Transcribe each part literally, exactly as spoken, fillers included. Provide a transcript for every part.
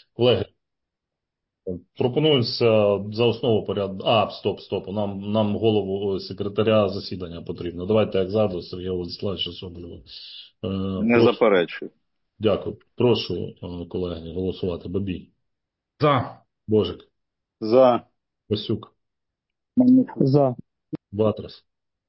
Колеги, пропонується за основу поряд. А, стоп, стоп. Нам, нам голову секретаря засідання потрібно. Давайте, як завжди, Сергія Владиславовича Соболєва. Е, Не прошу. заперечую. Дякую. Прошу, е, колеги, голосувати. Бабій. За. Божик. За. Васюк. За. Ватрас.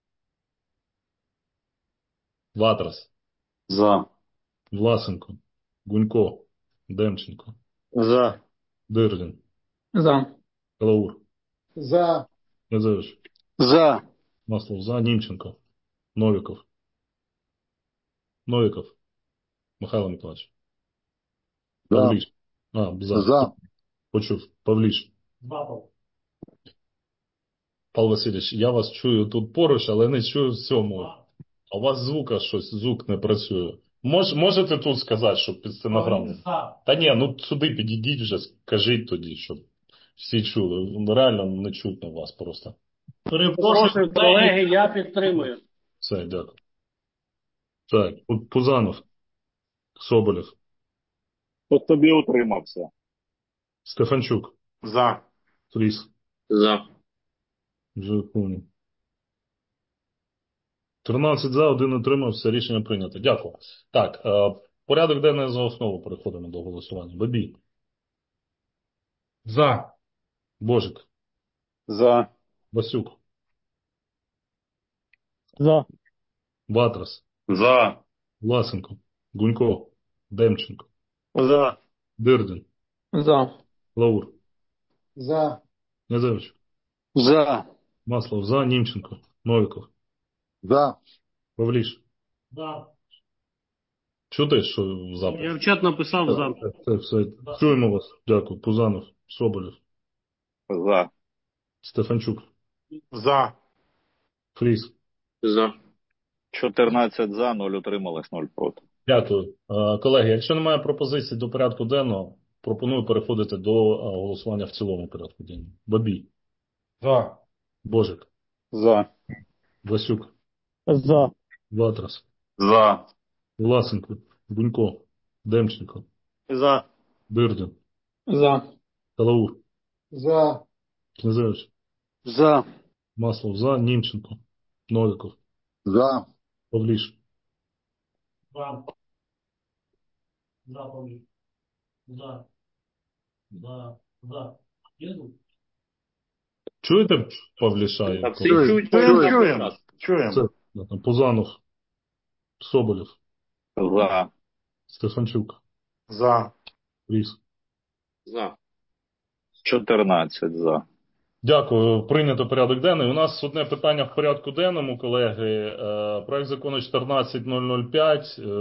Ватрас. За. Власенко. Гунько. Демченко. За. Дирдін. За. Калаур. За. Незевич. За. Маслов за. Німченко. Новіков. Новіков. Михайло Миколаївич. Павліш. А, за. За. Почув. Павліш. Павло Васильович, я вас чую тут поруч, але не чую в цьому. А у вас звука щось, звук не працює. Мож, можете тут сказати, щоб під стенограму? Та ні, ну сюди підійдіть вже, скажіть тоді, щоб всі чули. Ну, реально не чутно вас просто. Перепрошую, колеги, я підтримую. Все, дякую. Так, Пу- Пузанов. Соболєв. По тобі утримався. Стефанчук. За. Фріс. За. Вже помню. тринадцять за, один утримався, рішення прийнято. Дякую. Так, е, порядок денний за основу переходимо до голосування. Бабій. За. Божик. За. Васюк. За. Ватрас. За. Власенко. Гунько. Демченко. За. Дирдін. За. Лаур. За. Незевич. За. Маслов за. Німченко. Новіков. За. Павліш. Да. Чути, що запит? Я в чат написав за. Все, все. Чуємо вас. Дякую. Пузанов. Соболєв. За. Стефанчук. За. Фріс. За. чотирнадцять за, нуль утрималось, нуль проти. Дякую. Е, Колеги, якщо немає пропозицій до порядку денного, пропоную переходити до е, голосування в цілому порядку денного. Бабій. За. Божик. За. Васюк. За. Ватрас. За. Власенко. Гунько. Демченко. За. Дирдін. За. Калаур. За. Князевич. За. Маслов за. Німченко. Новіков. За. Павліш. За. За, Павлі. За. За. За. Є звук? Чуєте Павліша? як Всі коли? чують, чуємо. Чуємо. Це, да, там, Пузанов. Соболєв. За. Стефанчук. За. Фріс. За. чотирнадцять за. Дякую. Прийнято порядок денний. У нас одне питання в порядку денному, колеги. Е, Проект закону чотирнадцять нуль п'ять. Е,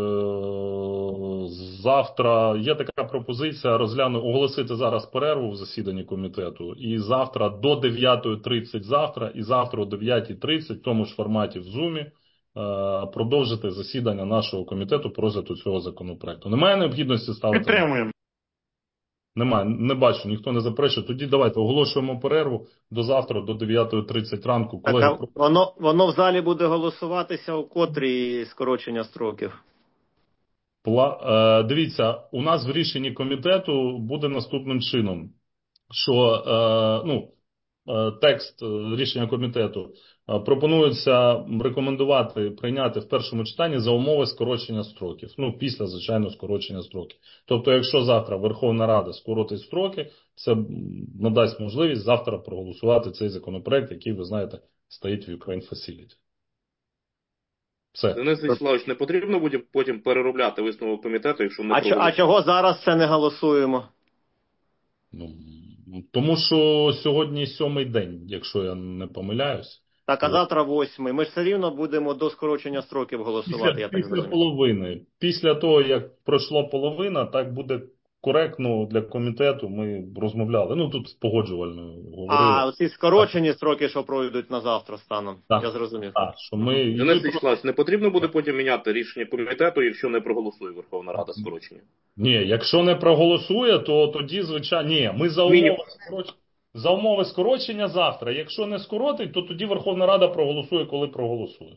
Завтра є така пропозиція розгляну, оголосити зараз перерву в засіданні комітету. І завтра до дев'ятої тридцять завтра, і завтра о дев'ятій тридцять в тому ж форматі в Зумі е, продовжити засідання нашого комітету по розгляду цього законопроекту. Немає необхідності ставити? Підтримуємо. Немає, не бачу, ніхто не заперечує. Тоді давайте оголошуємо перерву до завтра, до дев'ятої тридцять ранку. Так, Колеги, а воно, воно в залі буде голосуватися у котрій скорочення строків? пла- е, дивіться, у нас в рішенні комітету буде наступним чином, що е, ну, е, текст е, рішення комітету е, пропонується рекомендувати прийняти в першому читанні за умови скорочення строків. Ну, після, звичайно, скорочення строків. Тобто, якщо завтра Верховна Рада скоротить строки, це м, надасть можливість завтра проголосувати цей законопроект, який, ви знаєте, стоїть в Ukraine Facility. Все. Денис Вячеславович, не потрібно буде потім переробляти висновок комітету, якщо не А, чо- а чого зараз це не голосуємо? Ну, тому що сьогодні сьомий день, якщо я не помиляюсь. Так, а От. завтра восьмий. Ми ж все рівно будемо до скорочення строків голосувати, Після, я так після розумію. половини. Після того, як пройшла половина, так буде коректно для комітету. Ми розмовляли. Ну, тут з погоджувальною говорили. А ці скорочені строки, що пройдуть на завтра станом, Так. я зрозумів. Так, що ми... Денис і- Вячеславович, не потрібно буде потім міняти рішення комітету, якщо не проголосує Верховна Рада скорочення? Ні, якщо не проголосує, то тоді, звичайно, ні, ми за Мінімум. умови, скороч... за умови скорочення завтра. Якщо не скоротить, то тоді Верховна Рада проголосує, коли проголосує.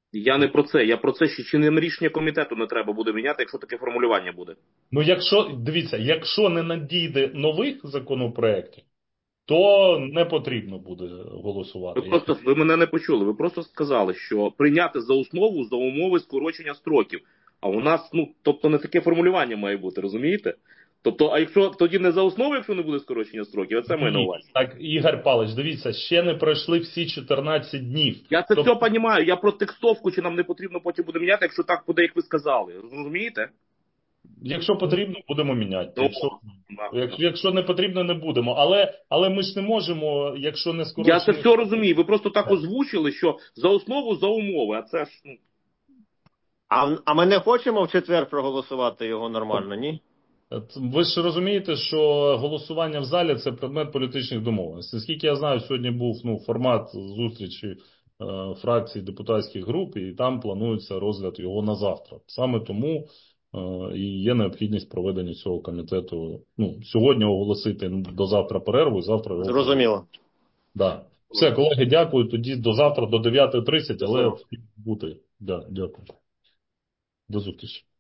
Я не про це. Я про це, що чи не рішення комітету не треба буде міняти, якщо таке формулювання буде. Ну, якщо, дивіться, якщо не надійде нових законопроєктів, то не потрібно буде голосувати. Ви просто ви мене не почули. Ви просто сказали, що прийняти за основу за умови скорочення строків. А у нас, ну, тобто не таке формулювання має бути, розумієте? Тобто, а якщо тоді не за основу, якщо не буде скорочення строків, а це має на увазі. Так, Ігор Павлович, дивіться, ще не пройшли всі чотирнадцять днів. Я це Тобто, все розумію. Я про текстовку, чи нам не потрібно потім буде міняти, якщо так буде, як ви сказали. Розумієте? якщо потрібно, будемо міняти. Ну, Якщо, да. якщо, якщо не потрібно, не будемо. Але, але ми ж не можемо, якщо не скорочені... Я це все розумію. Ви просто так озвучили, що за основу, за умови, а це ж, ну, А, а ми не хочемо в четвер проголосувати його нормально, ні? Ви ж розумієте, що голосування в залі – це предмет політичних домовленостей. Наскільки я знаю, сьогодні був ну, формат зустрічі е, фракцій депутатських груп, і там планується розгляд його на завтра. Саме тому е, і є необхідність проведення цього комітету. Ну, сьогодні оголосити до завтра перерву, і завтра... його- Зрозуміло. Да. Все, колеги, дякую. Тоді до завтра, до дев'ятої тридцять, але Добре. бути. Да, дякую. До зустрічі.